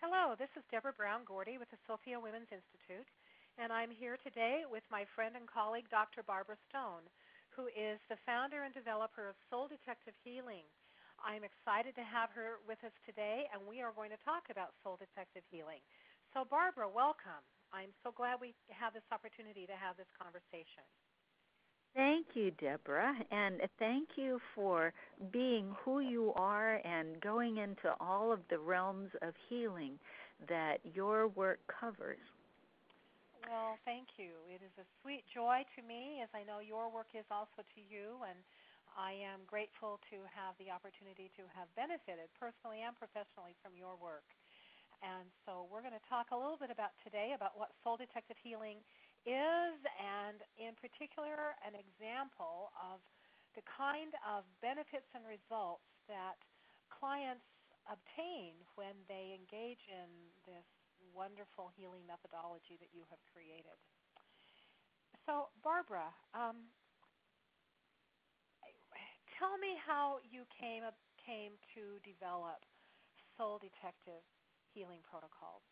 Hello, this is Deborah Brown Gordy with the Sophia Women's Institute, and I'm here today with my friend and colleague, Dr. Barbara Stone, who is the founder and developer of Soul Detective Healing. I'm excited to have her with us today, and we are going to talk about Soul Detective Healing. So, Barbara, welcome. I'm so glad we have this opportunity to have this conversation. Thank you, Deborah, and thank you for being who you are and going into all of the realms of healing that your work covers. Well, thank you. It is a sweet joy to me, as I know your work is also to you, and I am grateful to have the opportunity to have benefited personally and professionally from your work. And so we're going to talk a little bit about today about what Soul Detective Healing is, and in particular, an example of the kind of benefits and results that clients obtain when they engage in this wonderful healing methodology that you have created. So, Barbara, tell me how you came to develop Soul Detective Healing protocols.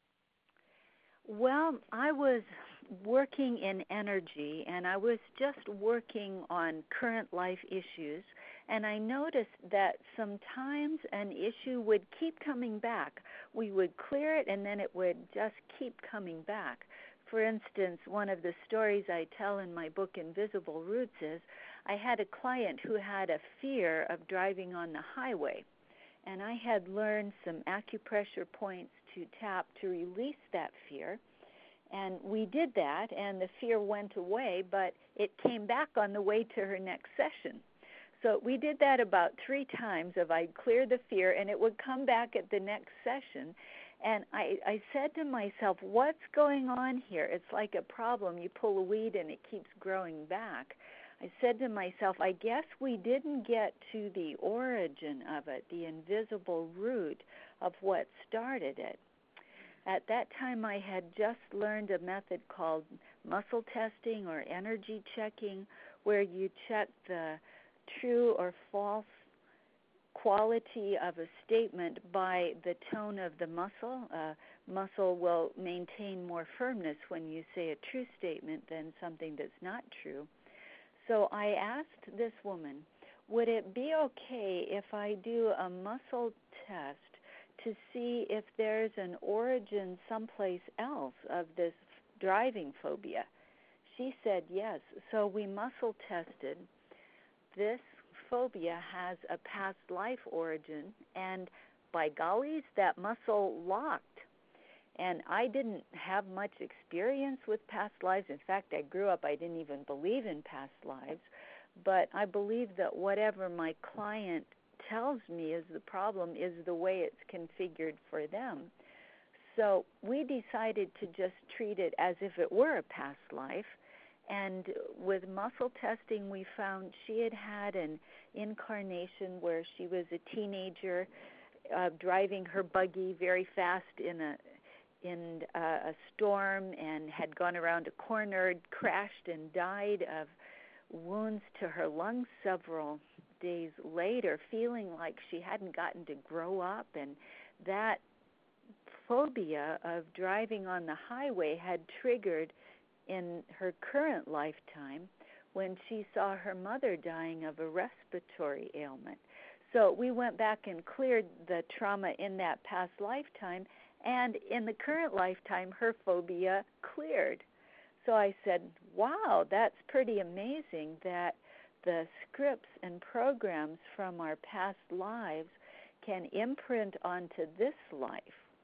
Well, I was working in energy, and I was just working on current life issues, and I noticed that sometimes an issue would keep coming back. We would clear it, and then it would just keep coming back. For instance, one of the stories I tell in my book, Invisible Roots, is I had a client who had a fear of driving on the highway, and I had learned some acupressure points to tap to release that fear. And we did that, and the fear went away, but it came back on the way to her next session. So we did that about 3 times. I'd clear the fear, and it would come back at the next session. And I said to myself, what's going on here? It's like a problem. You pull a weed, and it keeps growing back. I said to myself, I guess we didn't get to the origin of it, the invisible root of what started it. At that time, I had just learned a method called muscle testing or energy checking, where you check the true or false quality of a statement by the tone of the muscle. Muscle will maintain more firmness when you say a true statement than something that's not true. So I asked this woman, would it be okay if I do a muscle test to see if there's an origin someplace else of this driving phobia? She said yes. So we muscle tested. This phobia has a past life origin, and by gollies, that muscle locked. And I didn't have much experience with past lives. In fact, I grew up, I didn't even believe in past lives. But I believe that whatever my client tells me is the problem is the way it's configured for them. So we decided to just treat it as if it were a past life. And with muscle testing, we found she had had an incarnation where she was a teenager driving her buggy very fast in a storm, and had gone around a corner, crashed, and died of wounds to her lungs several days later, feeling like she hadn't gotten to grow up. And that phobia of driving on the highway had triggered in her current lifetime when she saw her mother dying of a respiratory ailment. So we went back and cleared the trauma in that past lifetime, and in the current lifetime, her phobia cleared. So I said, wow, that's pretty amazing that the scripts and programs from our past lives can imprint onto this life.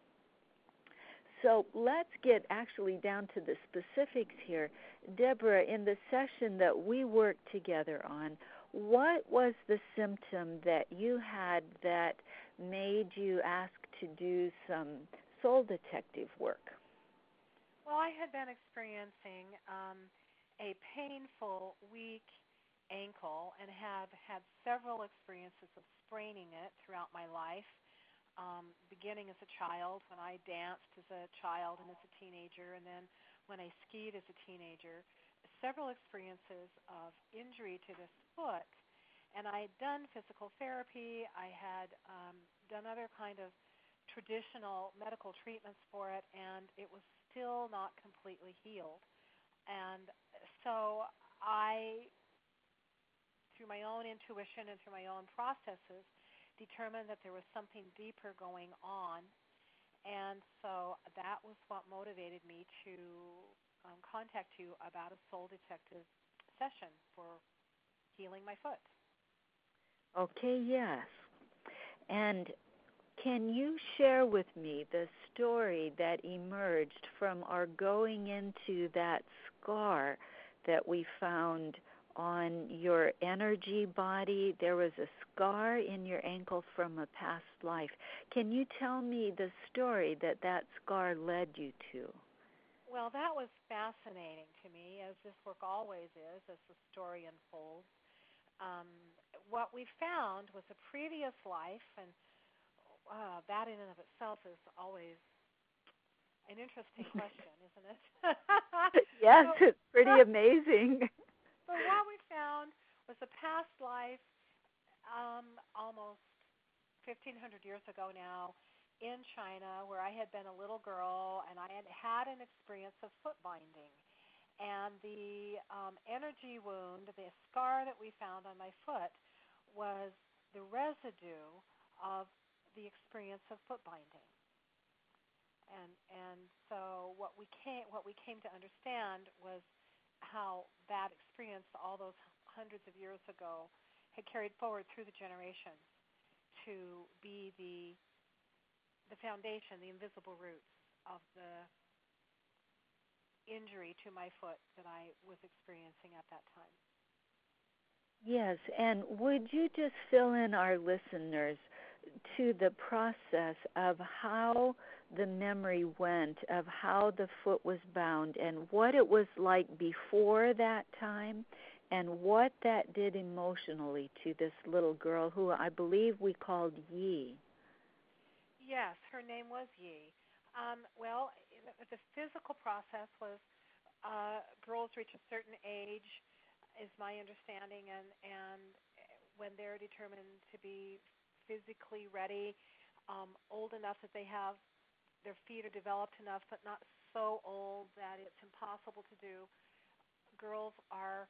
So let's get actually down to the specifics here. Deborah, in the session that we worked together on, what was the symptom that you had that made you ask to do some soul detective work? Well, I had been experiencing a painful, weak ankle and have had several experiences of spraining it throughout my life, beginning as a child when I danced as a child and as a teenager, and then when I skied as a teenager, several experiences of injury to this foot. And I had done physical therapy. I had done other kind of traditional medical treatments for it, and it was still not completely healed. And so I, through my own intuition and through my own processes, determined that there was something deeper going on. And so that was what motivated me to contact you about a soul detective session for healing my foot. Okay, yes. And can you share with me the story that emerged from our going into that scar that we found on your energy body? There was a scar in your ankle from a past life. Can you tell me the story that that scar led you to? Well, that was fascinating to me, as this work always is, as the story unfolds. Um, what we found was a previous life, and that in and of itself is always an interesting question, isn't it? Yes, so, it's pretty amazing. so what we found was a past life, almost 1,500 years ago now, in China, where I had been a little girl and I had had an experience of foot binding. And the energy wound, the scar that we found on my foot, was the residue of the experience of foot binding. And so what we came to understand was how that experience all those hundreds of years ago had carried forward through the generations to be the foundation, the invisible roots of the injury to my foot that I was experiencing at that time. Yes, and would you just fill in our listeners to the process of how the memory went, of how the foot was bound, and what it was like before that time, and what that did emotionally to this little girl who I believe we called Yi? Yes, her name was Yi. Well, the physical process was girls reach a certain age, is my understanding, and when they're determined to be physically ready, old enough that they have their feet are developed enough, but not so old that it's impossible to do. Girls are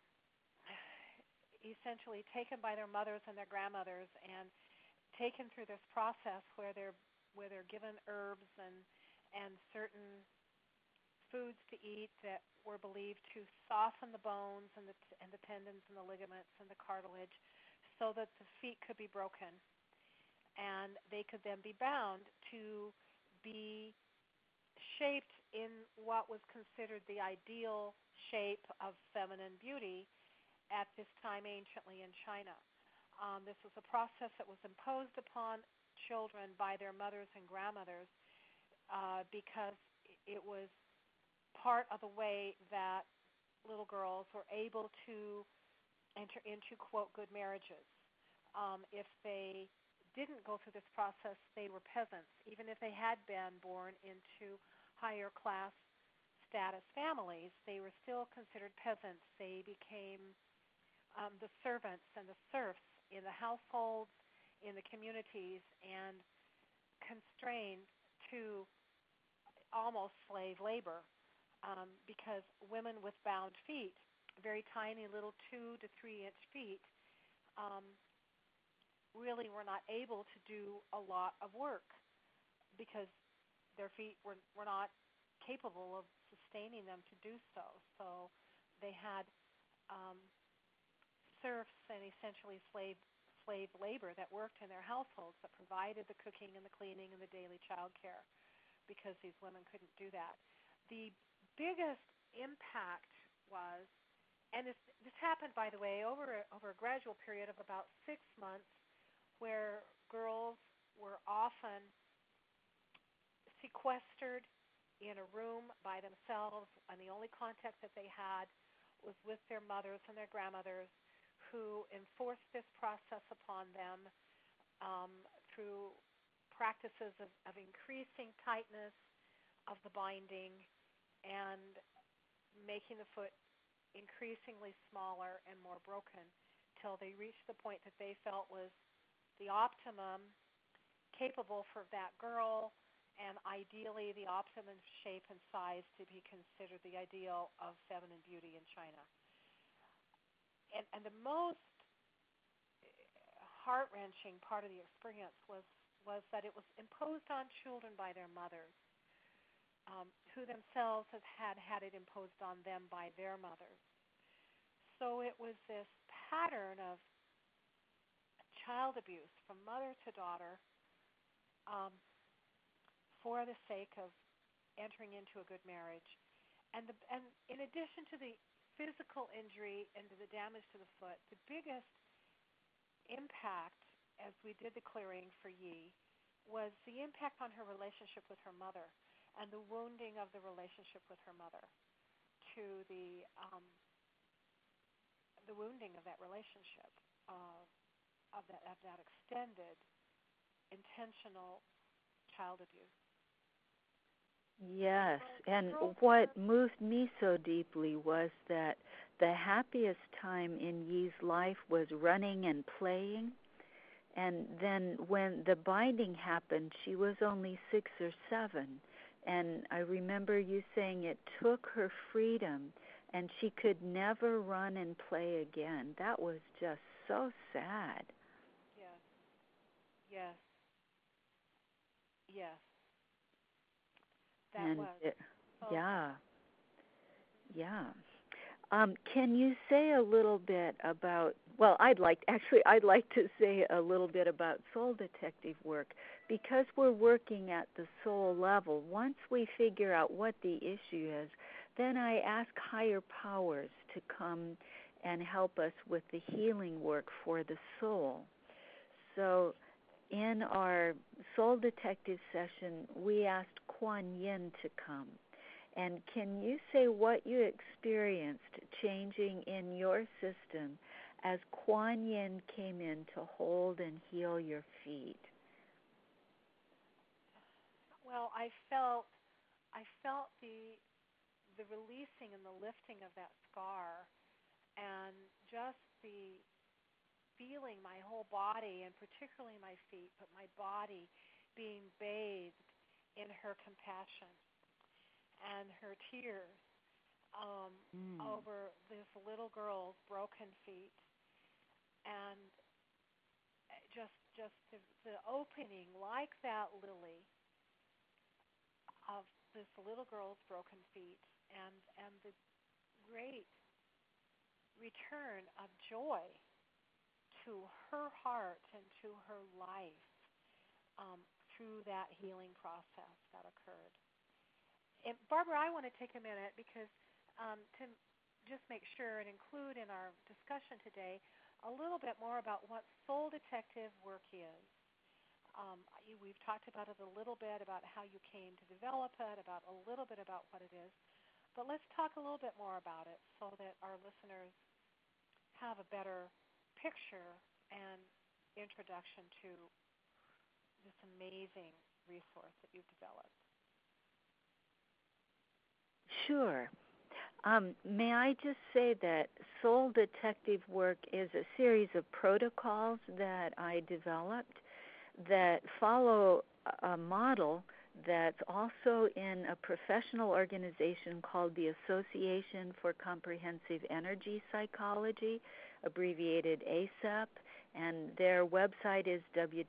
essentially taken by their mothers and their grandmothers and taken through this process where they're given herbs and certain foods to eat that were believed to soften the bones and the tendons and the ligaments and the cartilage so that the feet could be broken and they could then be bound to be shaped in what was considered the ideal shape of feminine beauty at this time anciently in China. This was a process that was imposed upon children by their mothers and grandmothers because it was part of the way that little girls were able to enter into, quote, good marriages. If they didn't go through this process, they were peasants. Even if they had been born into higher class status families, they were still considered peasants. They became the servants and the serfs in the households, in the communities, and constrained to almost slave labor because women with bound feet, very tiny little 2 to 3 inch feet, um, really were not able to do a lot of work because their feet were not capable of sustaining them to do so. So they had um, serfs and essentially slave labor that worked in their households that provided the cooking and the cleaning and the daily child care because these women couldn't do that. The biggest impact was, and this happened, by the way, over a gradual period of about 6 months, where girls were often sequestered in a room by themselves, and the only contact that they had was with their mothers and their grandmothers, who enforced this process upon them um, through practices of increasing tightness of the binding and making the foot increasingly smaller and more broken till they reached the point that they felt was the optimum capable for that girl, and ideally the optimum shape and size to be considered the ideal of feminine beauty in China. And the most heart-wrenching part of the experience was that it was imposed on children by their mothers, who themselves had it imposed on them by their mothers. So it was this pattern of child abuse from mother to daughter, um, for the sake of entering into a good marriage. And in addition to the physical injury and to the damage to the foot, the biggest impact, as we did the clearing for Yi, was the impact on her relationship with her mother and the wounding of the relationship with her mother, to the wounding of that relationship, of that extended, intentional child abuse. Yes, and what moved me so deeply was that the happiest time in Yi's life was running and playing. And then when the binding happened, she was only 6 or 7. And I remember you saying it took her freedom and she could never run and play again. That was just so sad. Yes, yes, yes. That And was so yeah, sad. yeah. Can you say a little bit about, well, I'd like to say a little bit about soul detective work, because we're working at the soul level. Once we figure out what the issue is, then I ask higher powers to come and help us with the healing work for the soul. So in our soul detective session, we asked Kuan Yin to come. And can you say what you experienced changing in your system as Kuan Yin came in to hold and heal your feet? Well, I felt the releasing and the lifting of that scar, and just the feeling my whole body, and particularly my feet, but my body being bathed in her compassion and her tears, over this little girl's broken feet, and just the opening, like that lily, of this little girl's broken feet, and the great return of joy to her heart and to her life, through that healing process that occurred. And Barbara, I want to take a minute because, to just make sure and include in our discussion today a little bit more about what soul detective work is. We've talked about it a little bit, about how you came to develop it, about a little bit about what it is. But let's talk a little bit more about it so that our listeners have a better picture and introduction to this amazing resource that you've developed. Sure. May I just say that soul detective work is a series of protocols that I developed that follow a model that's also in a professional organization called the Association for Comprehensive Energy Psychology, abbreviated ACEP, and their website is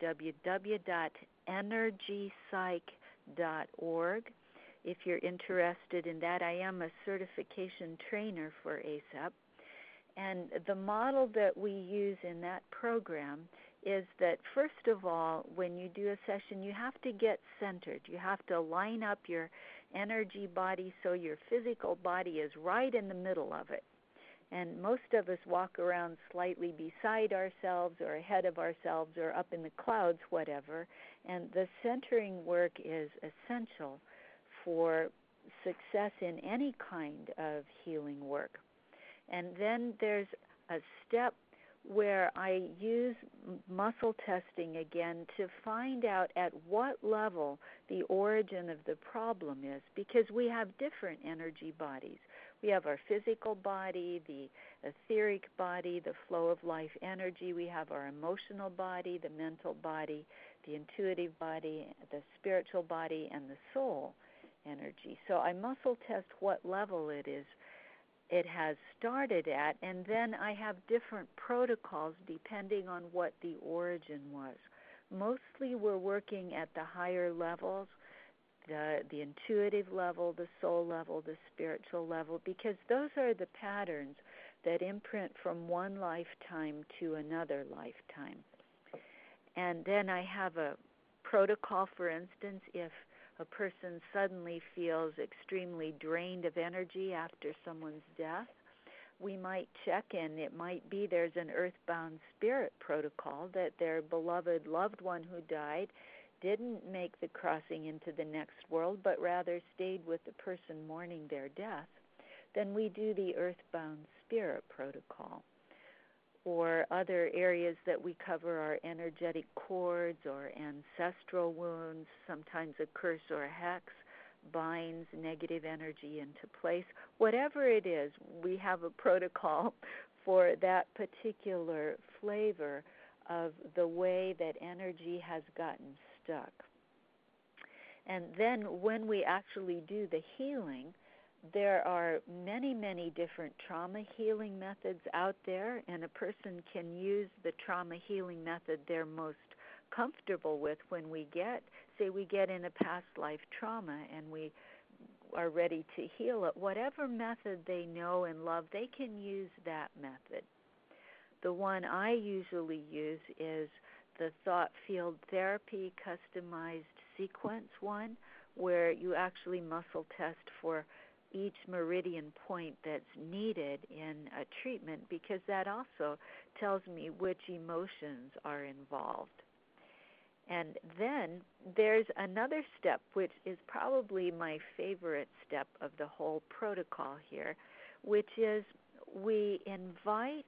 www.energypsych.org. If you're interested in that, I am a certification trainer for ACEP. And the model that we use in that program is that, first of all, when you do a session, you have to get centered. You have to line up your energy body so your physical body is right in the middle of it. And most of us walk around slightly beside ourselves or ahead of ourselves or up in the clouds, whatever. And the centering work is essential for success in any kind of healing work. And then there's a step where I use muscle testing again to find out at what level the origin of the problem is, because we have different energy bodies. We have our physical body, the etheric body, the flow of life energy. We have our emotional body, the mental body, the intuitive body, the spiritual body, and the soul energy. So I muscle test what level it has started at, and then I have different protocols depending on what the origin was. Mostly we're working at the higher levels, the intuitive level, the soul level, the spiritual level, because those are the patterns that imprint from one lifetime to another lifetime. And then I have a protocol, for instance, if a person suddenly feels extremely drained of energy after someone's death, we might check in. It might be there's an earthbound spirit protocol that their beloved loved one who died didn't make the crossing into the next world, but rather stayed with the person mourning their death. Then we do the earthbound spirit protocol. Or other areas that we cover are energetic cords or ancestral wounds. Sometimes a curse or a hex binds negative energy into place. Whatever it is, we have a protocol for that particular flavor of the way that energy has gotten stuck. And then when we actually do the healing, there are many, many different trauma healing methods out there, and a person can use the trauma healing method they're most comfortable with when we get in a past life trauma and we are ready to heal it. Whatever method they know and love, they can use that method. The one I usually use is the thought field therapy customized sequence one, where you actually muscle test for each meridian point that's needed in a treatment, because that also tells me which emotions are involved. And then there's another step, which is probably my favorite step of the whole protocol here, which is we invite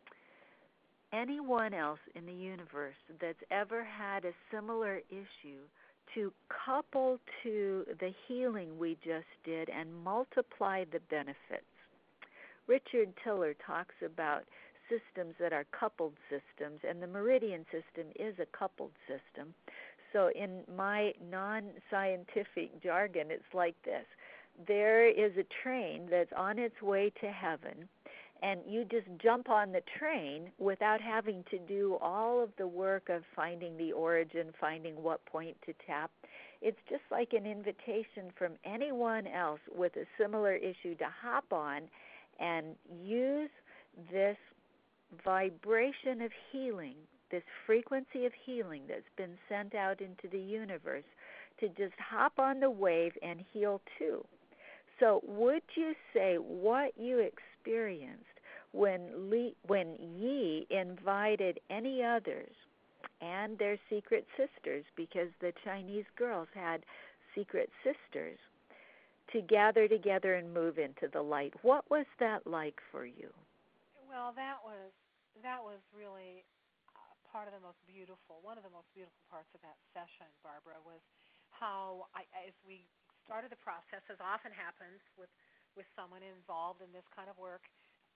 anyone else in the universe that's ever had a similar issue to couple to the healing we just did and multiply the benefits. Richard Tiller talks about systems that are coupled systems, and the meridian system is a coupled system. So in my non-scientific jargon, it's like this. There is a train that's on its way to heaven, and you just jump on the train without having to do all of the work of finding the origin, finding what point to tap. It's just like an invitation from anyone else with a similar issue to hop on and use this vibration of healing, this frequency of healing that's been sent out into the universe, to just hop on the wave and heal too. So would you say what you experienced when Yi invited any others and their secret sisters, because the Chinese girls had secret sisters, to gather together and move into the light? What was that like for you? Well, that was really one of the most beautiful parts of that session, Barbara, was how as we started the process, as often happens with someone involved in this kind of work,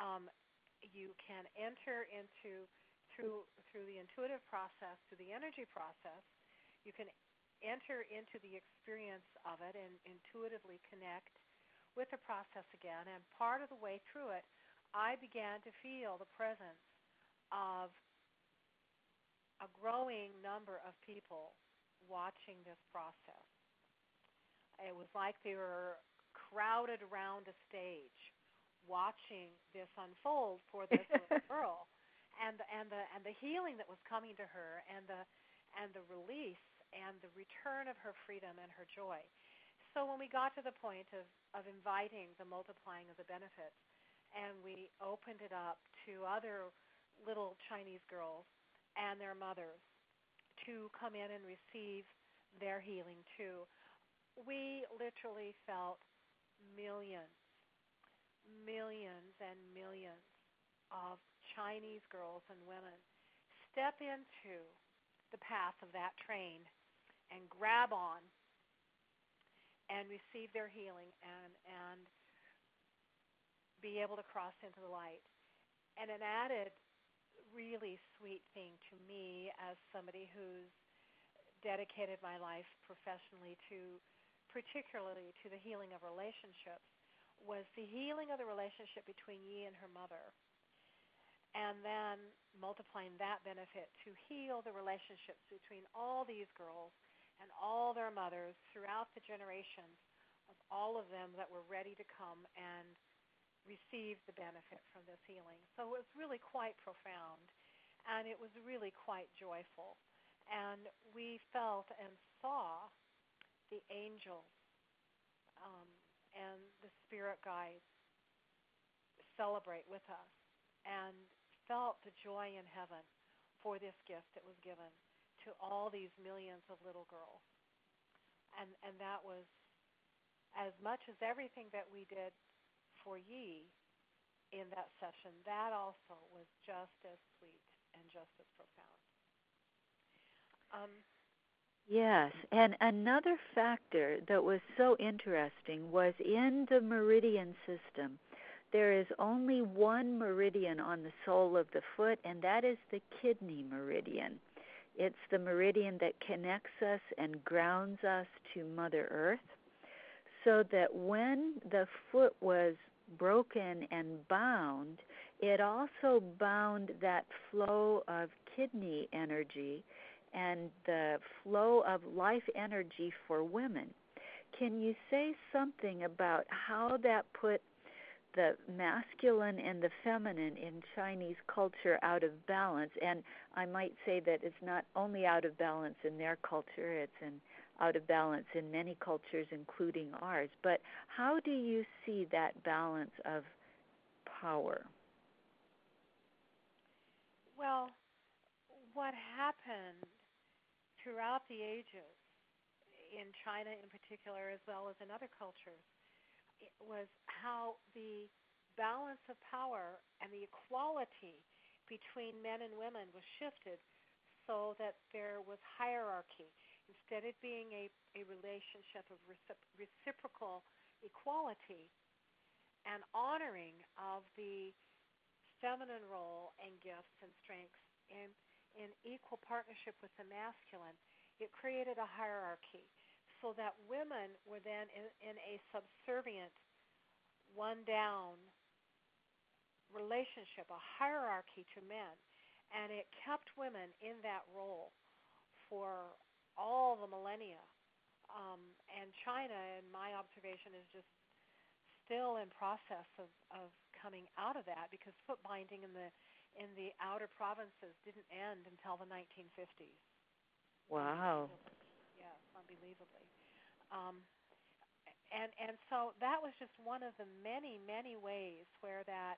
you can enter into through the intuitive process, through the energy process. You can enter into the experience of it and intuitively connect with the process again. And part of the way through it, I began to feel the presence of a growing number of people watching this process. It was like they were crowded around a stage, watching this unfold for this little girl, and the healing that was coming to her, and the release and the return of her freedom and her joy. So when we got to the point of inviting the multiplying of the benefits, and we opened it up to other little Chinese girls and their mothers to come in and receive their healing too, we literally felt millions and millions of Chinese girls and women step into the path of that train and grab on and receive their healing and be able to cross into the light. And an added really sweet thing to me, as somebody who's dedicated my life professionally to, particularly to the healing of relationships, was the healing of the relationship between Yi and her mother, and then multiplying that benefit to heal the relationships between all these girls and all their mothers throughout the generations of all of them that were ready to come and receive the benefit from this healing. So it was really quite profound, and it was really quite joyful. And we felt and saw the angels um, and the spirit guides celebrate with us, and felt the joy in heaven for this gift that was given to all these millions of little girls. And that was, as much as everything that we did for Yi in that session, that also was just as sweet and just as profound. Yes, and another factor that was so interesting was in the meridian system. There is only one meridian on the sole of the foot, and that is the kidney meridian. It's the meridian that connects us and grounds us to Mother Earth, so that when the foot was broken and bound, it also bound that flow of kidney energy and the flow of life energy for women. Can you say something about how that put the masculine and the feminine in Chinese culture out of balance? And I might say that it's not only out of balance in their culture, it's out of balance in many cultures, including ours. But how do you see that balance of power? Well, what happened throughout the ages, in China in particular, as well as in other cultures, it was how the balance of power and the equality between men and women was shifted so that there was hierarchy. Instead of being a relationship of reciprocal equality and honoring of the feminine role and gifts and strengths in equal partnership with the masculine, it created a hierarchy so that women were then in a subservient, one down relationship, a hierarchy to men. And it kept women in that role for all the millennia. And China, in my observation, is just still in process of coming out of that, because foot binding in the outer provinces didn't end until the 1950s. Wow. Yes, unbelievably. And so that was just one of the many, many ways where that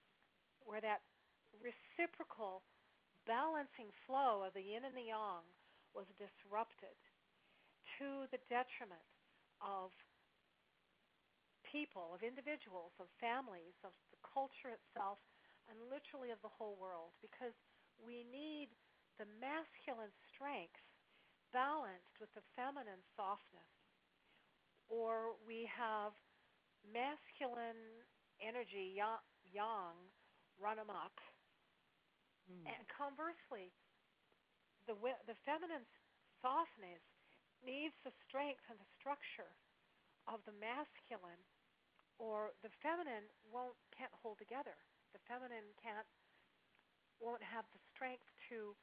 reciprocal balancing flow of the yin and the yang was disrupted to the detriment of people, of individuals, of families, of the culture itself, and literally of the whole world, because we need the masculine strength balanced with the feminine softness, or we have masculine energy, yang, run amok, and conversely, the feminine softness needs the strength and the structure of the masculine, or the feminine can't hold together. The feminine won't have the strength to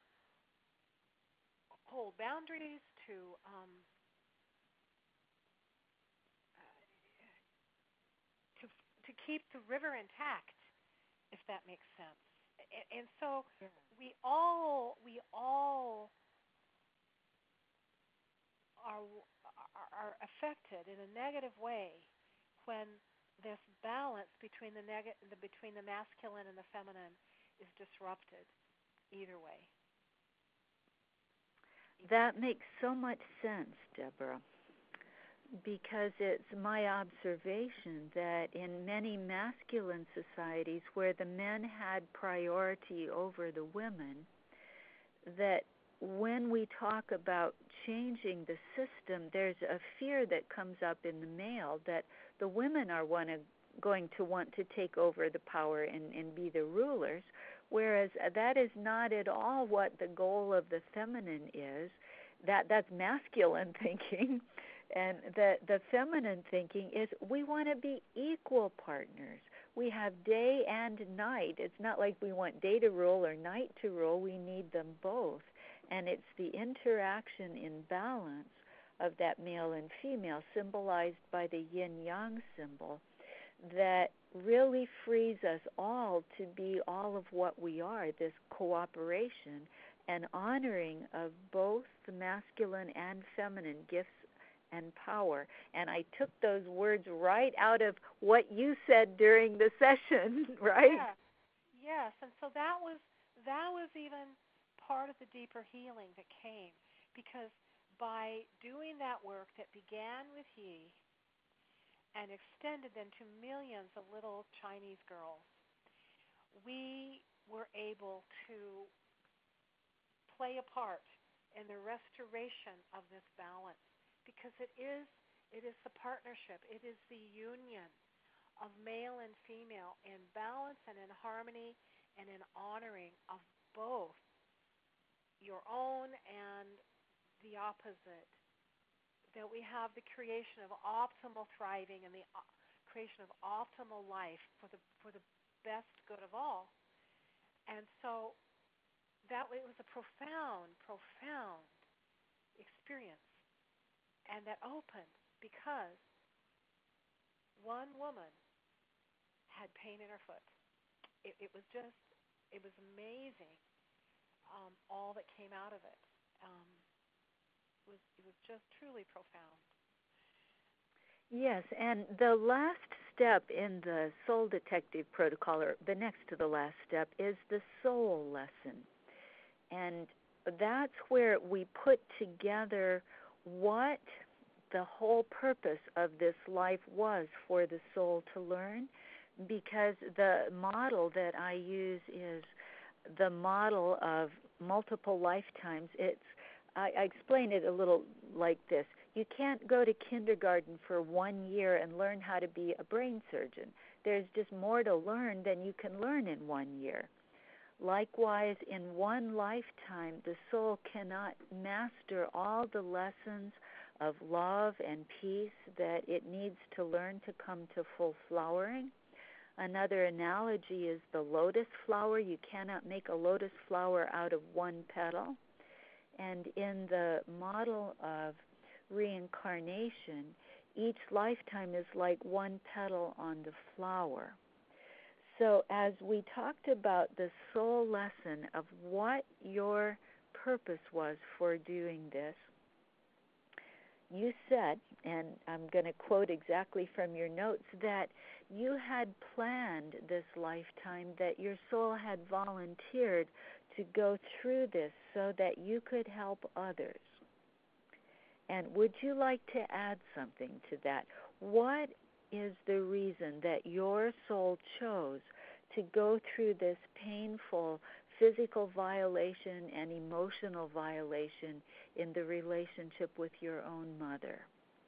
hold boundaries, to keep the river intact, if that makes sense. And so we all are affected in a negative way when this balance between between the masculine and the feminine is disrupted. Either way. That makes so much sense, Deborah, because it's my observation that in many masculine societies where the men had priority over the women, that when we talk about changing the system, there's a fear that comes up in the male that the women are going to want to take over the power and be the rulers, whereas that is not at all what the goal of the feminine is. that's masculine thinking. And the feminine thinking is we want to be equal partners. We have day and night. It's not like we want day to rule or night to rule. We need them both. And it's the interaction in balance of that male and female, symbolized by the yin-yang symbol, that really frees us all to be all of what we are, this cooperation and honoring of both the masculine and feminine gifts and power. And I took those words right out of what you said during the session, right? Yeah. Yes. And so that was even part of the deeper healing that came, because by doing that work that began with Yi and extended then to millions of little Chinese girls, we were able to play a part in the restoration of this balance, because it is the partnership, it is the union of male and female in balance and in harmony and in honoring of both your own and the opposite, that we have the creation of optimal thriving and the creation of optimal life for the best good of all. And so that it was a profound, profound experience, and that opened because one woman had pain in her foot. It was just, it was amazing, all that came out of it. It was just truly profound. Yes, and the last step in the Soul Detective Protocol, or the next to the last step, is the soul lesson. And that's where we put together what the whole purpose of this life was for the soul to learn, because the model that I use is the model of multiple lifetimes. I explain it a little like this. You can't go to kindergarten for 1 year and learn how to be a brain surgeon. There's just more to learn than you can learn in 1 year. Likewise, in one lifetime, the soul cannot master all the lessons of love and peace that it needs to learn to come to full flowering. Another analogy is the lotus flower. You cannot make a lotus flower out of one petal. And in the model of reincarnation, each lifetime is like one petal on the flower. So as we talked about the soul lesson of what your purpose was for doing this, you said, and I'm going to quote exactly from your notes, that you had planned this lifetime, that your soul had volunteered to go through this so that you could help others. And would you like to add something to that? What is the reason that your soul chose to go through this painful physical violation and emotional violation in the relationship with your own mother?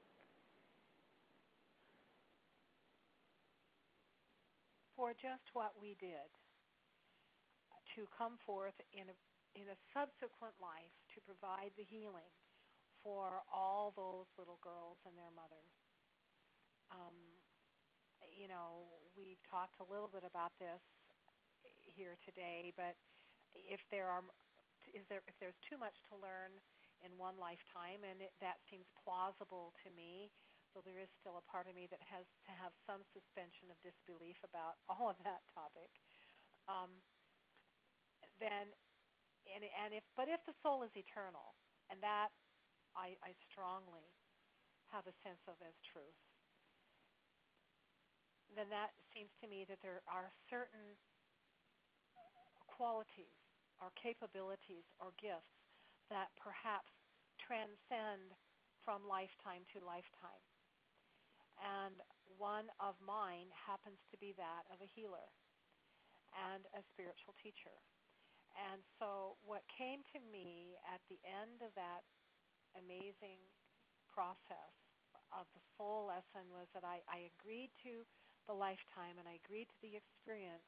For just what we did, to come forth in a subsequent life to provide the healing for all those little girls and their mothers. Um, we've talked a little bit about this here today, but if there are, if there's too much to learn in one lifetime, and that seems plausible to me, though there is still a part of me that has to have some suspension of disbelief about all of that topic. Um, then, if the soul is eternal, and that I strongly have a sense of as truth, then that seems to me that there are certain qualities or capabilities or gifts that perhaps transcend from lifetime to lifetime. And one of mine happens to be that of a healer and a spiritual teacher. And so what came to me at the end of that amazing process of the soul lesson was that I agreed to the lifetime and I agreed to the experience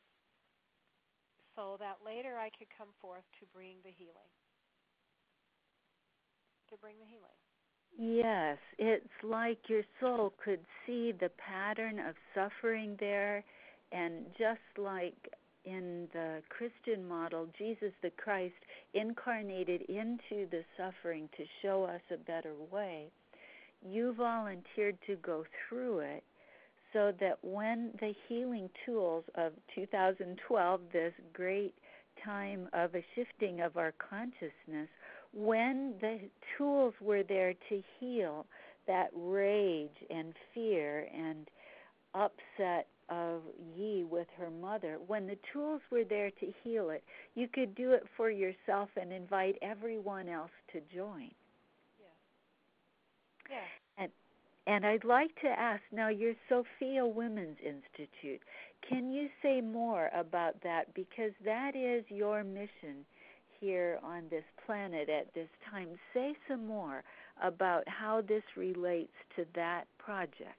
so that later I could come forth to bring the healing, to bring the healing. Yes, it's like your soul could see the pattern of suffering there, and just like in the Christian model, Jesus the Christ incarnated into the suffering to show us a better way. You volunteered to go through it so that when the healing tools of 2012, this great time of a shifting of our consciousness, when the tools were there to heal that rage and fear and upset of Yi with her mother, when the tools were there to heal it, you could do it for yourself and invite everyone else to join. Yes. Yes. And I'd like to ask, now your Sophia Women's Institute, can you say more about that? Because that is your mission here on this planet at this time. Say some more about how this relates to that project.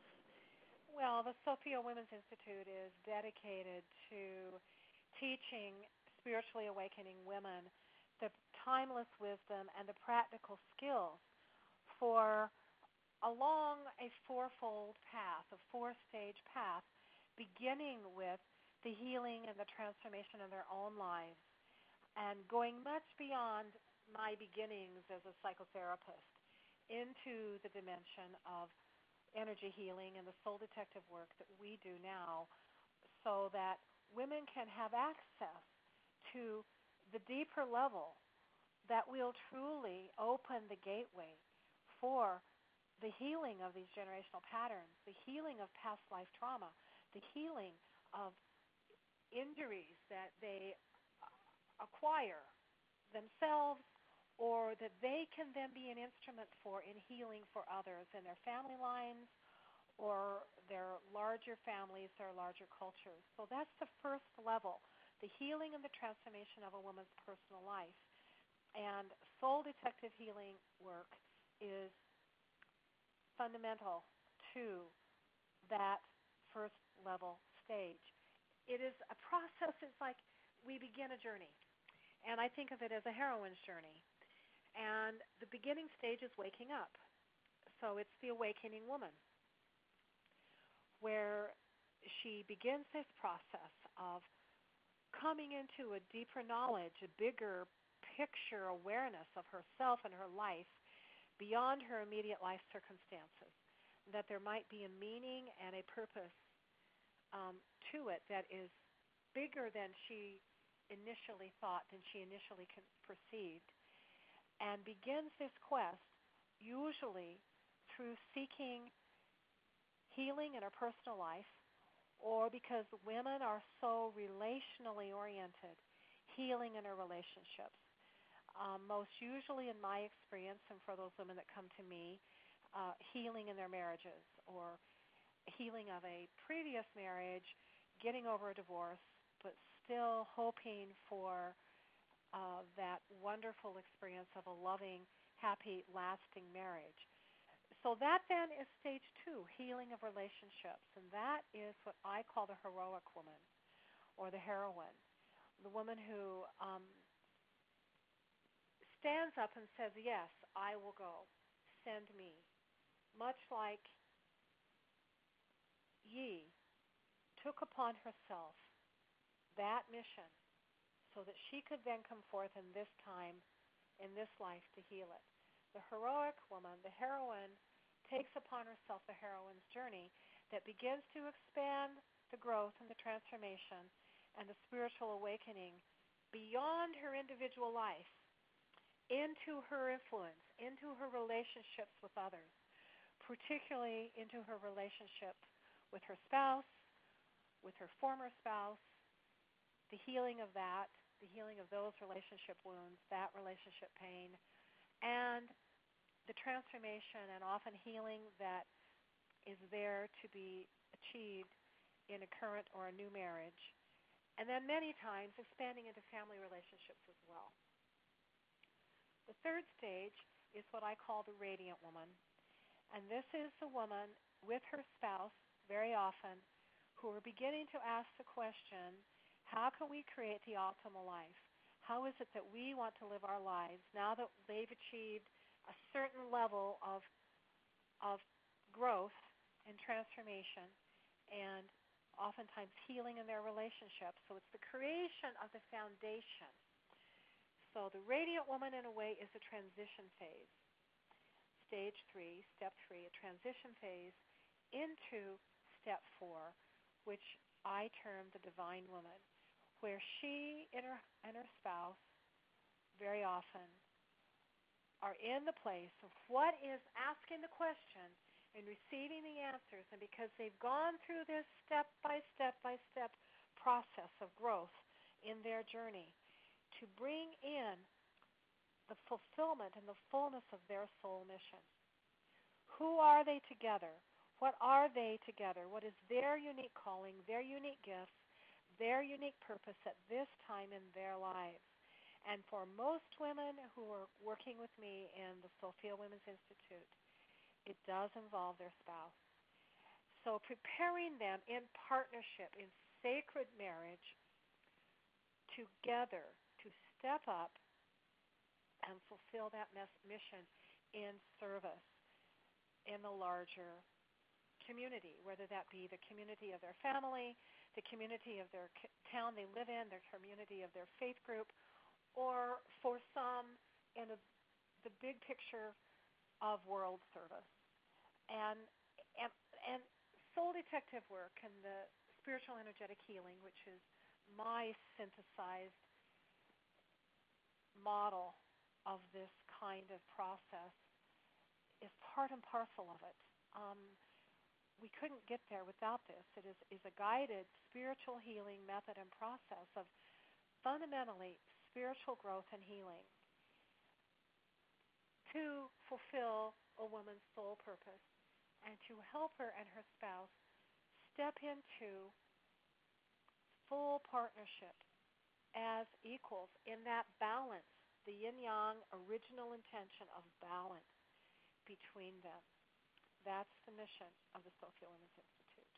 Well, the Sophia Women's Institute is dedicated to teaching spiritually awakening women the timeless wisdom and the practical skills for along a fourfold path, a four-stage path, beginning with the healing and the transformation of their own lives and going much beyond my beginnings as a psychotherapist into the dimension of energy healing and the soul detective work that we do now so that women can have access to the deeper level that will truly open the gateway for the healing of these generational patterns, the healing of past life trauma, the healing of injuries that they acquire themselves or that they can then be an instrument for in healing for others in their family lines or their larger families, their larger cultures. So that's the first level, the healing and the transformation of a woman's personal life. And soul detective healing work is fundamental to that first level stage. It is a process. It's like we begin a journey, and I think of it as a heroine's journey. And the beginning stage is waking up. So it's the awakening woman, where she begins this process of coming into a deeper knowledge, a bigger picture awareness of herself and her life beyond her immediate life circumstances, that there might be a meaning and a purpose to it that is bigger than she initially thought, than she initially perceived, and begins this quest usually through seeking healing in her personal life, or because women are so relationally oriented, healing in her relationships. Most usually in my experience, and for those women that come to me, healing in their marriages or healing of a previous marriage, getting over a divorce, but still hoping for that wonderful experience of a loving, happy, lasting marriage. So that then is stage 2, healing of relationships, and that is what I call the heroic woman or the heroine, the woman who stands up and says, yes, I will go, send me, much like Yi took upon herself that mission so that she could then come forth in this time, in this life, to heal it. The heroic woman, the heroine, takes upon herself the heroine's journey that begins to expand the growth and the transformation and the spiritual awakening beyond her individual life into her influence, into her relationships with others, particularly into her relationship with her spouse, with her former spouse, the healing of that, the healing of those relationship wounds, that relationship pain, and the transformation and often healing that is there to be achieved in a current or a new marriage. And then many times expanding into family relationships as well. The third stage is what I call the radiant woman. And this is the woman with her spouse very often who are beginning to ask the question, how can we create the optimal life? How is it that we want to live our lives now that they've achieved a certain level of growth and transformation, and oftentimes healing in their relationships. So it's the creation of the foundation. So the radiant woman, in a way, is a transition phase. Stage 3, step 3, a transition phase into step 4, which I term the divine woman, where she and her spouse very often are in the place of what is asking the question and receiving the answers. And because they've gone through this step-by-step process of growth in their journey, to bring in the fulfillment and the fullness of their soul mission. Who are they together? What are they together? What is their unique calling, their unique gifts, their unique purpose at this time in their lives? And for most women who are working with me in the Sophia Women's Institute, it does involve their spouse. So preparing them in partnership, in sacred marriage, together to step up and fulfill that mission in service in the larger community, whether that be the community of their family, the community of their town they live in, their community of their faith group, or for some in the big picture of world service. And soul detective work and the spiritual energetic healing, which is my synthesized model of this kind of process, is part and parcel of it. We couldn't get there without this. It is a guided spiritual healing method and process of fundamentally spiritual growth and healing to fulfill a woman's soul purpose and to help her and her spouse step into full partnership as equals in that balance, the yin-yang original intention of balance between them. That's the mission of the Sophia Women's Institute.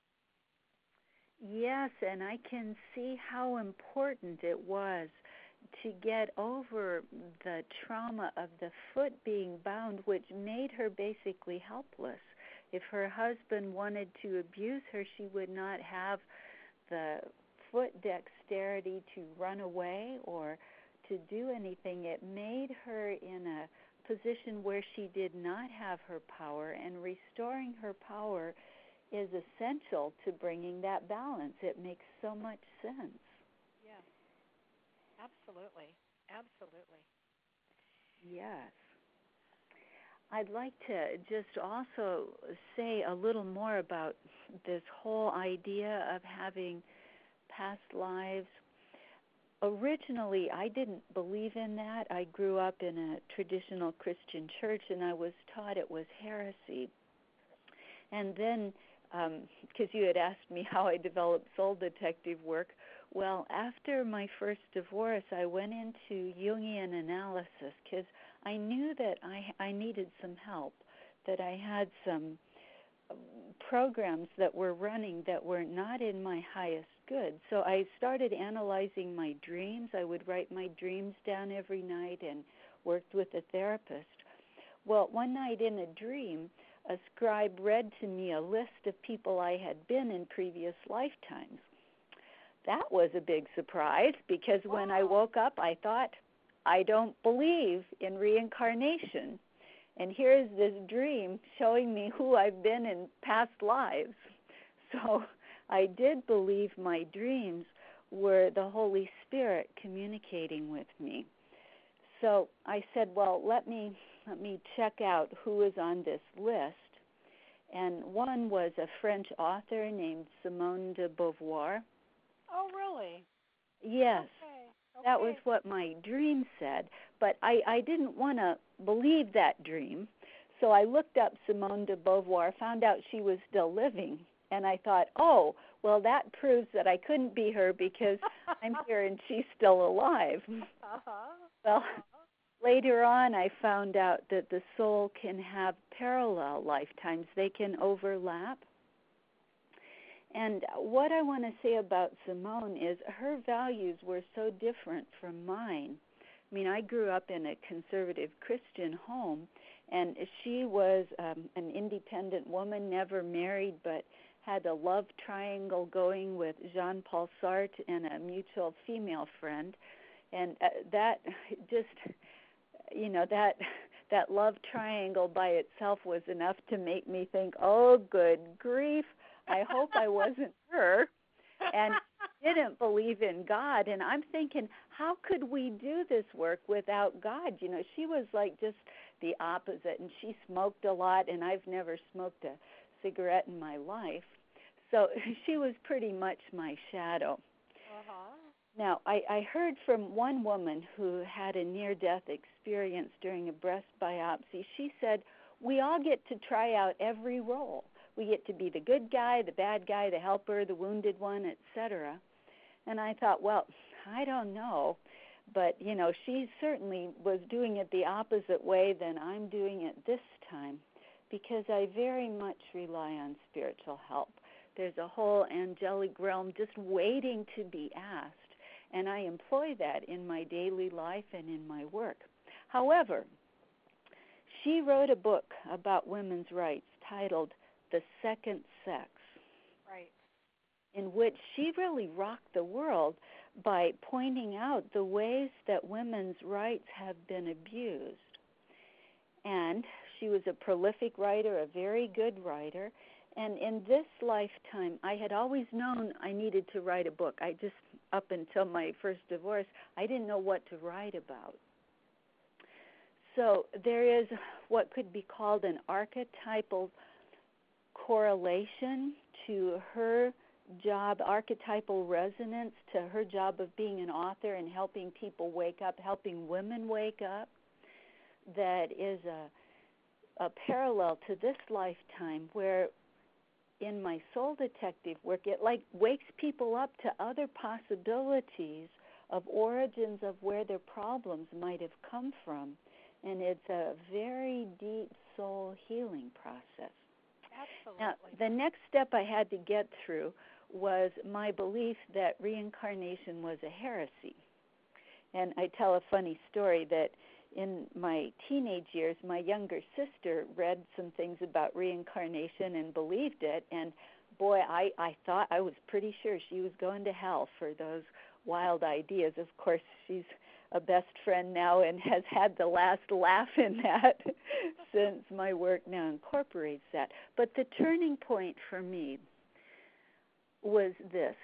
Yes, and I can see how important it was to get over the trauma of the foot being bound, which made her basically helpless. If her husband wanted to abuse her, she would not have the foot dexterity to run away or to do anything. It made her in a position where she did not have her power, and restoring her power is essential to bringing that balance. It makes so much sense. Yes, absolutely, absolutely. Yes. I'd like to just also say a little more about this whole idea of having past lives. Originally, I didn't believe in that. I grew up in a traditional Christian church, and I was taught it was heresy. And then, because you had asked me how I developed soul detective work, well, after my first divorce, I went into Jungian analysis because I knew that I needed some help, that I had some programs that were running that were not in my highest good. So I started analyzing my dreams. I would write my dreams down every night and worked with a therapist. Well, one night in a dream, a scribe read to me a list of people I had been in previous lifetimes. That was a big surprise because when I woke up, I thought, I don't believe in reincarnation. And here's this dream showing me who I've been in past lives. So I did believe my dreams were the Holy Spirit communicating with me. So I said, well, let me check out who is on this list. And one was a French author named Simone de Beauvoir. Oh, really? Yes. Okay. That was what my dream said, but I didn't want to believe that dream, so I looked up Simone de Beauvoir, found out she was still living, and I thought, oh, well, that proves that I couldn't be her because I'm here and she's still alive. Well, later on I found out that the soul can have parallel lifetimes. They can overlap. And what I want to say about Simone is her values were so different from mine I mean, I grew up in a conservative Christian home, and she was an independent woman, never married, but had a love triangle going with Jean-Paul Sartre and a mutual female friend. And that just, that love triangle by itself was enough to make me think, oh, good grief, I hope I wasn't her. And didn't believe in God. And I'm thinking, how could we do this work without God? She was like just the opposite, and she smoked a lot, and I've never smoked a cigarette in my life. So she was pretty much my shadow. Uh-huh. Now, I heard from one woman who had a near-death experience during a breast biopsy. She said, we all get to try out every role. We get to be the good guy, the bad guy, the helper, the wounded one, etc. And I thought, well, I don't know. But, she certainly was doing it the opposite way than I'm doing it this time, because I very much rely on spiritual help. There's a whole angelic realm just waiting to be asked, and I employ that in my daily life and in my work. However, she wrote a book about women's rights titled The Second Sex, right, in which she really rocked the world by pointing out the ways that women's rights have been abused. And she was a prolific writer, a very good writer. And in this lifetime, I had always known I needed to write a book. Up until my first divorce, I didn't know what to write about. So there is what could be called an archetypal correlation to her job, archetypal resonance to her job of being an author and helping people wake up, helping women wake up, that is a parallel to this lifetime, where in my soul detective work, it like wakes people up to other possibilities of origins of where their problems might have come from. And it's a very deep soul healing process. Absolutely. Now, the next step I had to get through was my belief that reincarnation was a heresy. And I tell a funny story that in my teenage years, my younger sister read some things about reincarnation and believed it. And boy, I thought, I was pretty sure she was going to hell for those wild ideas. Of course, she's a best friend now and has had the last laugh in that since my work now incorporates that. But the turning point for me was this.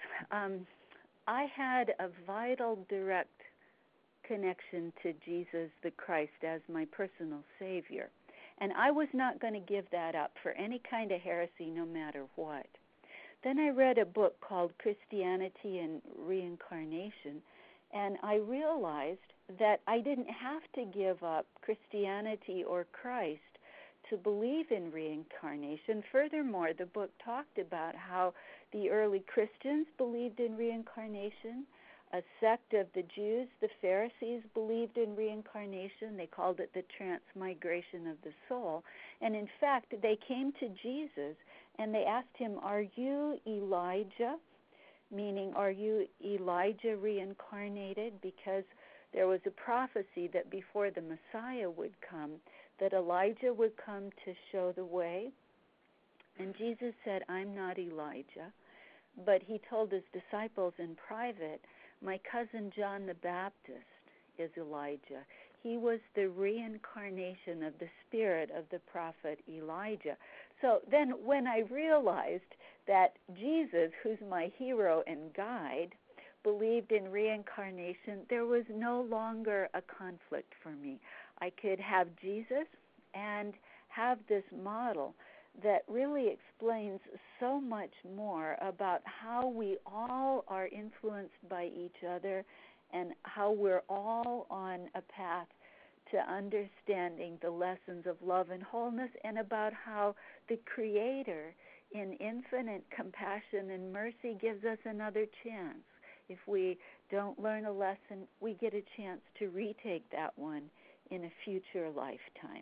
I had a vital, direct connection to Jesus the Christ as my personal Savior. And I was not going to give that up for any kind of heresy, no matter what. Then I read a book called Christianity and Reincarnation, and I realized that I didn't have to give up Christianity or Christ to believe in reincarnation. Furthermore, the book talked about how the early Christians believed in reincarnation. A sect of the Jews, the Pharisees, believed in reincarnation. They called it the transmigration of the soul. And in fact, they came to Jesus and they asked him, "Are you Elijah?" Meaning, are you Elijah reincarnated? Because there was a prophecy that before the Messiah would come, that Elijah would come to show the way. And Jesus said, "I'm not Elijah." But he told his disciples in private, "My cousin John the Baptist is Elijah. He was the reincarnation of the spirit of the prophet Elijah." So then when I realized that Jesus, who's my hero and guide, believed in reincarnation, there was no longer a conflict for me. I could have Jesus and have this model that really explains so much more about how we all are influenced by each other and how we're all on a path to understanding the lessons of love and wholeness, and about how the Creator, in infinite compassion and mercy, gives us another chance. If we don't learn a lesson, we get a chance to retake that one in a future lifetime.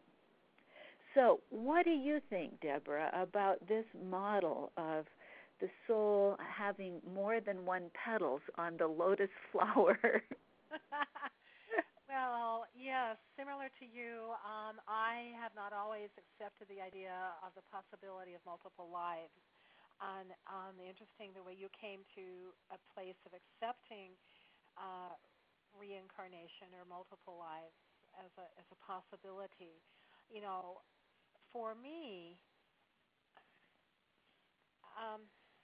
So what do you think, Deborah, about this model of the soul having more than one petals on the lotus flower? Well, yes, similar to you, I have not always accepted the idea of the possibility of multiple lives. And interesting the way you came to a place of accepting uh, reincarnation or multiple lives as a possibility. You know, for me, um,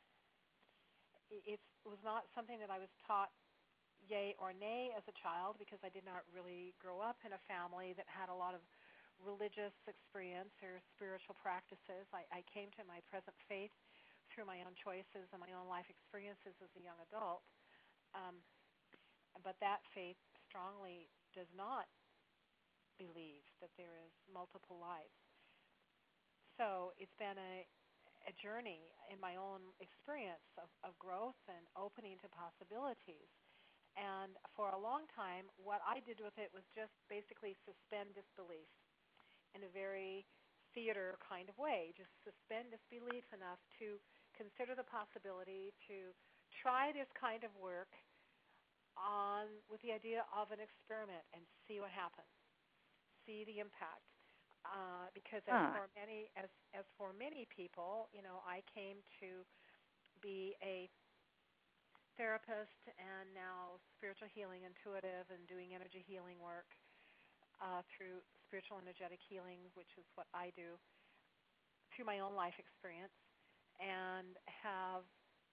it was not something that I was taught yay or nay as a child because I did not really grow up in a family that had a lot of religious experience or spiritual practices. I came to my present faith through my own choices and my own life experiences as a young adult. Um, but that faith strongly does not believe that there is multiple lives. So it's been a journey in my own experience of growth and opening to possibilities. And for a long time, what I did with it was just basically suspend disbelief in a very theater kind of way, just suspend disbelief enough to consider the possibility to try this kind of work on with the idea of an experiment and see what happens, see the impact. Because as for many people, you know, I came to be a therapist and now spiritual healing intuitive and doing energy healing work through spiritual energetic healing, which is what I do through my own life experience, and have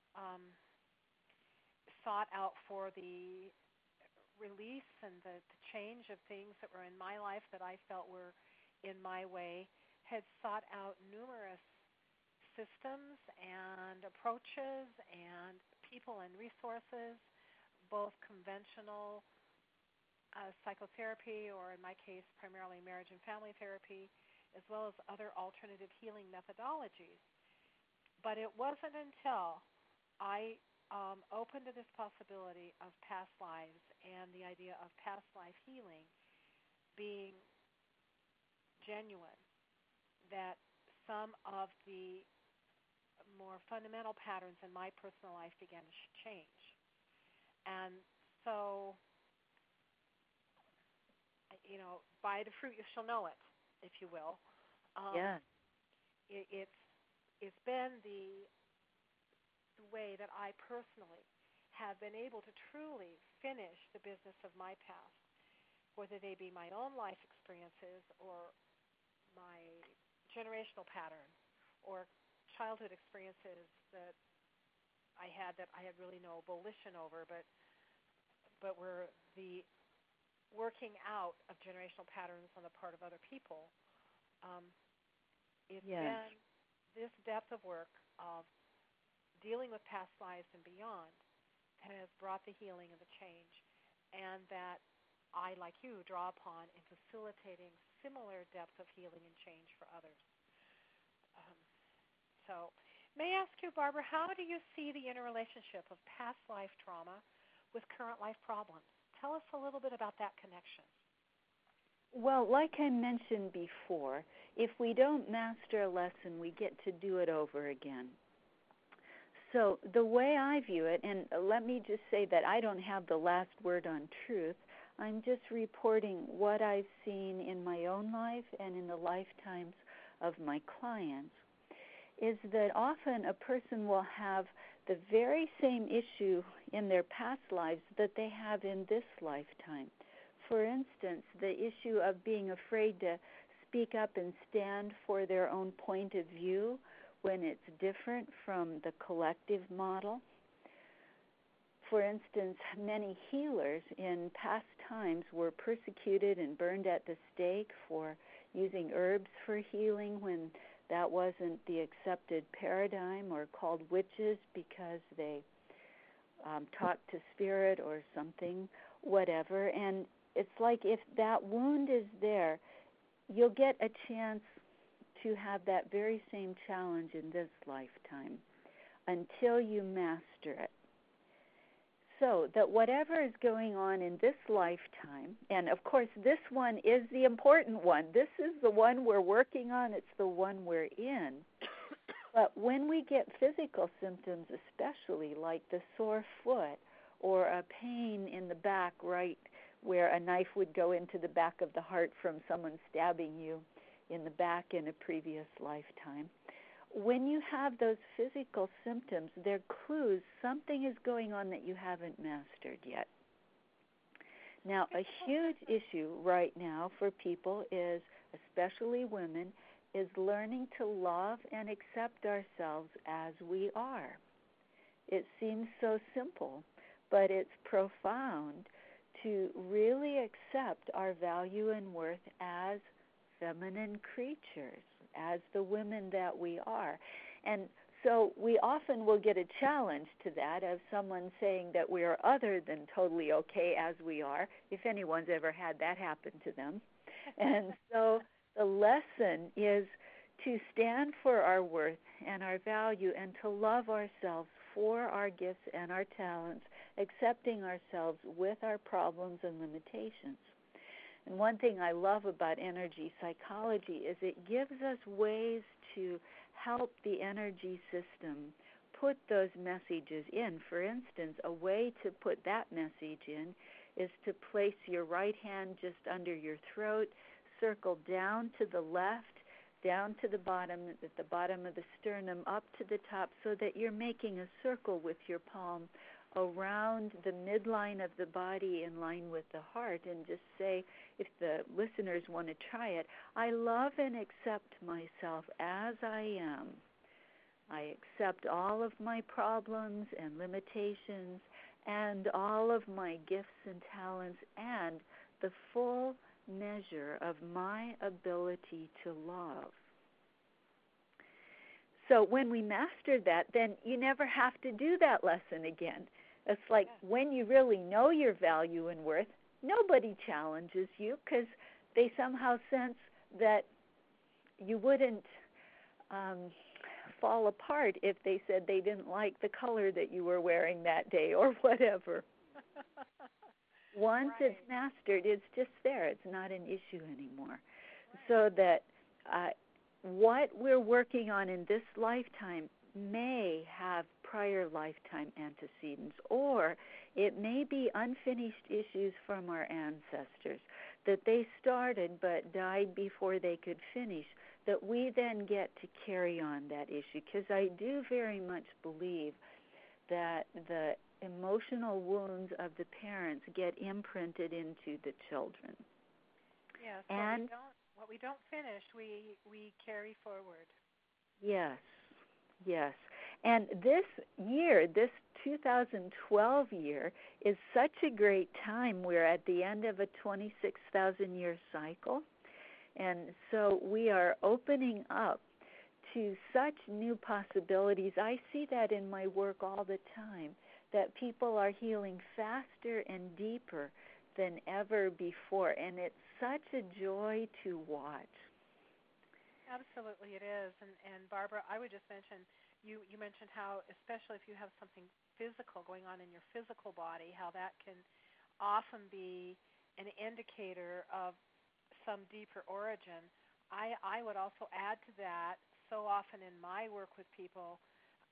sought out for the release and the change of things that were in my life that I felt were in my way, had sought out numerous systems and approaches and people and resources, both conventional psychotherapy, or in my case, primarily marriage and family therapy, as well as other alternative healing methodologies. But it wasn't until I open to this possibility of past lives and the idea of past life healing being genuine that some of the more fundamental patterns in my personal life began to change. And so, you know, by the fruit you shall know it, if you will. Yeah. It's been the way that I personally have been able to truly finish the business of my past, whether they be my own life experiences or my generational pattern or childhood experiences that I had really no volition over, but were the working out of generational patterns on the part of other people. It's Yes. been this depth of work of dealing with past lives and beyond that has brought the healing and the change, and that I, like you, draw upon in facilitating similar depth of healing and change for others. So, may I ask you, Barbara, how do you see the interrelationship of past life trauma with current life problems? Tell us a little bit about that connection. Well, like I mentioned before, if we don't master a lesson, we get to do it over again. So the way I view it, and let me just say that I don't have the last word on truth. I'm just reporting what I've seen in my own life and in the lifetimes of my clients, is that often a person will have the very same issue in their past lives that they have in this lifetime. For instance, the issue of being afraid to speak up and stand for their own point of view when it's different from the collective model. For instance, many healers in past times were persecuted and burned at the stake for using herbs for healing when that wasn't the accepted paradigm, or called witches because they talked to spirit or something, whatever. And it's like if that wound is there, you'll get a chance to have that very same challenge in this lifetime until you master it. So that whatever is going on in this lifetime, and of course this one is the important one. This is the one we're working on. It's the one we're in. But when we get physical symptoms, especially like the sore foot or a pain in the back right where a knife would go into the back of the heart from someone stabbing you in the back in a previous lifetime. When you have those physical symptoms, they're clues something is going on that you haven't mastered yet. Now, a huge issue right now for people is, especially women, is learning to love and accept ourselves as we are. It seems so simple, but it's profound to really accept our value and worth as feminine creatures, as the women that we are. And so we often will get a challenge to that of someone saying that we are other than totally okay as we are, if anyone's ever had that happen to them. And so the lesson is to stand for our worth and our value and to love ourselves for our gifts and our talents, accepting ourselves with our problems and limitations. And one thing I love about energy psychology is it gives us ways to help the energy system put those messages in. For instance, a way to put that message in is to place your right hand just under your throat, circle down to the left, down to the bottom, at the bottom of the sternum, up to the top, so that you're making a circle with your palm around the midline of the body in line with the heart, and just say, if the listeners want to try it, I love and accept myself as I am. I accept all of my problems and limitations and all of my gifts and talents and the full measure of my ability to love. So when we master that, then you never have to do that lesson again. It's like when you really know your value and worth, nobody challenges you because they somehow sense that you wouldn't fall apart if they said they didn't like the color that you were wearing that day or whatever. Once it's mastered, it's just there. It's not an issue anymore. So that what we're working on in this lifetime may have prior lifetime antecedents, or it may be unfinished issues from our ancestors that they started but died before they could finish, that we then get to carry on that issue. Because I do very much believe that the emotional wounds of the parents get imprinted into the children. Yes, and what we don't finish, we carry forward. Yes, yes. And this year, this 2012 year, is such a great time. We're at the end of a 26,000-year cycle. And so we are opening up to such new possibilities. I see that in my work all the time, that people are healing faster and deeper than ever before. And it's such a joy to watch. Absolutely it is. And Barbara, I would just mention, you mentioned how, especially if you have something physical going on in your physical body, how that can often be an indicator of some deeper origin. I would also add to that, so often in my work with people,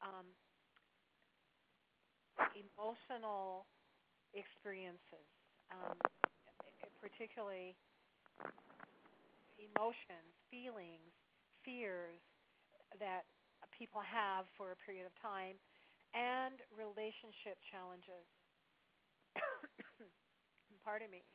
emotional experiences, particularly emotions, feelings, fears that people have for a period of time, and relationship challenges. Pardon me.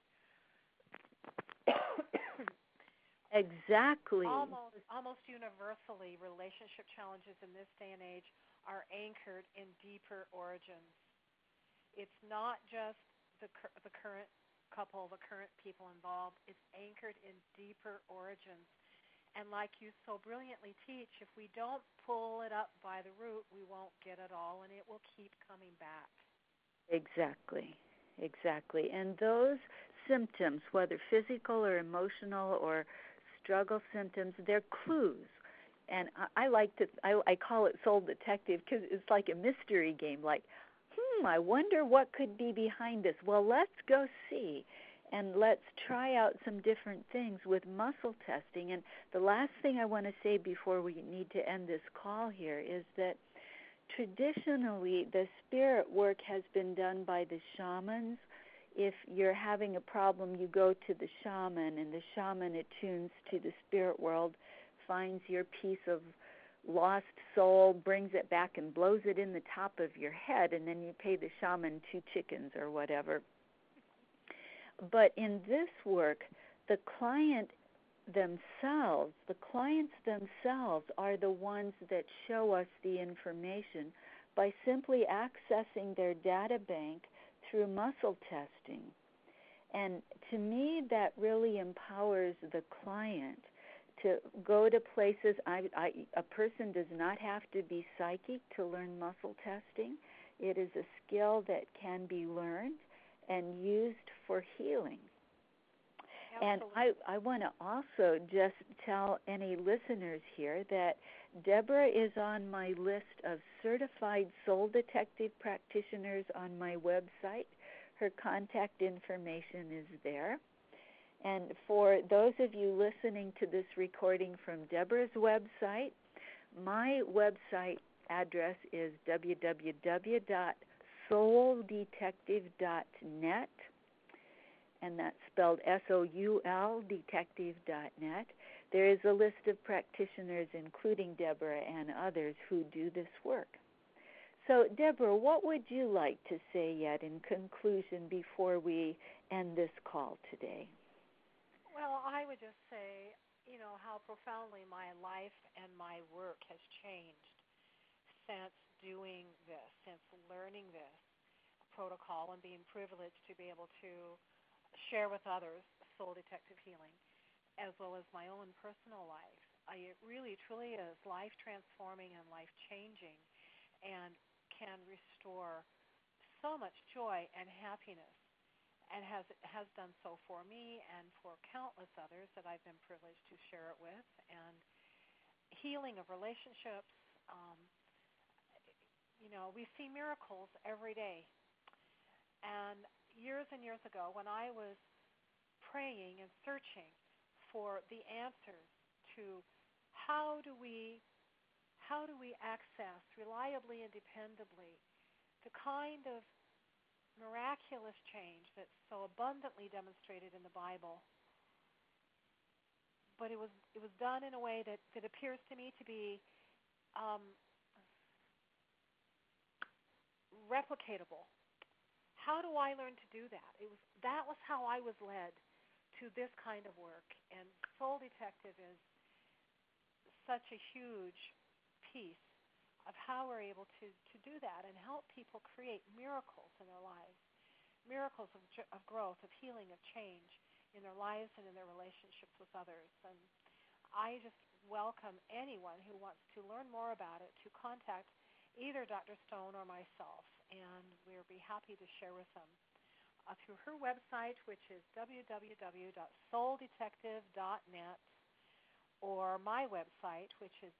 Exactly. Almost universally, relationship challenges in this day and age are anchored in deeper origins. It's not just the current couple, the current people involved. It's anchored in deeper origins. And like you so brilliantly teach, if we don't pull it up by the root, we won't get it all, and it will keep coming back. Exactly, exactly. And those symptoms, whether physical or emotional or struggle symptoms, they're clues. And I call it Soul Detective because it's like a mystery game. Like, I wonder what could be behind this. Well, let's go see. And let's try out some different things with muscle testing. And the last thing I want to say before we need to end this call here is that traditionally the spirit work has been done by the shamans if you're having a problem, you go to the shaman, and the shaman attunes to the spirit world, finds your piece of lost soul, brings it back and blows it in the top of your head, and then you pay the shaman 2 chickens or whatever. But in this work, the clients themselves are the ones that show us the information by simply accessing their data bank through muscle testing. And to me, that really empowers the client to go to places. A person does not have to be psychic to learn muscle testing. It is a skill that can be learned and used for healing. Absolutely. And I want to also just tell any listeners here that Deborah is on my list of certified soul detective practitioners on my website. Her contact information is there. And for those of you listening to this recording from Deborah's website, my website address is www.souldetective.net, and that's spelled SOUL, detective.net. There is a list of practitioners, including Deborah and others, who do this work. So, Deborah, what would you like to say yet in conclusion before we end this call today? Well, I would just say, how profoundly my life and my work has changed since doing this, since learning this protocol and being privileged to be able to share with others soul detective healing, as well as my own personal life. It really, truly is life-transforming and life-changing, and can restore so much joy and happiness, and has done so for me and for countless others that I've been privileged to share it with, and healing of relationships. We see miracles every day. And years ago, when I was praying and searching for the answers to how do we access reliably and dependably the kind of miraculous change that's so abundantly demonstrated in the Bible, but it was done in a way that appears to me to be replicatable. How do I learn to do that? That was how I was led to this kind of work, and Soul Detective is such a huge piece of how we're able to do that and help people create miracles in their lives, miracles of growth, of healing, of change in their lives and in their relationships with others. And I just welcome anyone who wants to learn more about it to contact either Dr. Stone or myself, and we'll be happy to share with them through her website, which is www.souldetective.net, or my website, which is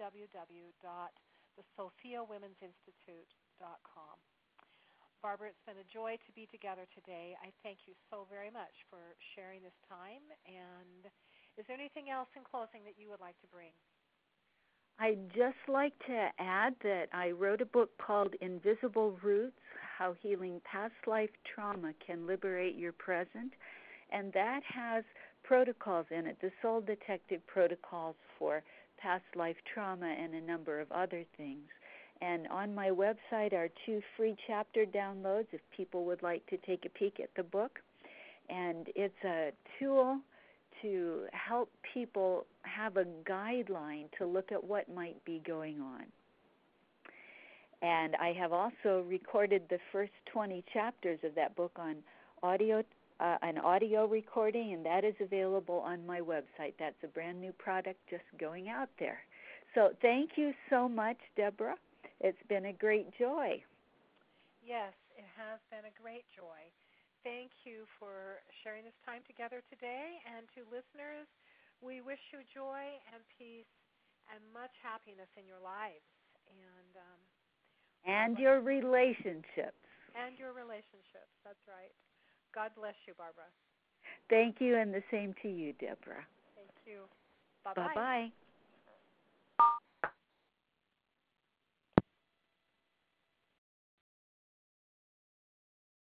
www.thesophiawomensInstitute.com. Barbara, it's been a joy to be together today. I thank you so very much for sharing this time. And is there anything else in closing that you would like to bring? I'd just like to add that I wrote a book called Invisible Roots, How Healing Past Life Trauma Can Liberate Your Present, and that has protocols in it, the Soul Detective protocols for past life trauma and a number of other things. And on my website are 2 free chapter downloads if people would like to take a peek at the book. And it's a tool to help people have a guideline to look at what might be going on. And I have also recorded the first 20 chapters of that book on an audio recording, and that is available on my website. That's a brand new product just going out there. So thank you so much, Deborah. It's been a great joy. Yes, it has been a great joy. Thank you for sharing this time together today. And to listeners, we wish you joy and peace and much happiness in your lives. And your relationships. And your relationships, that's right. God bless you, Barbara. Thank you, and the same to you, Deborah. Thank you. Bye-bye. Bye-bye.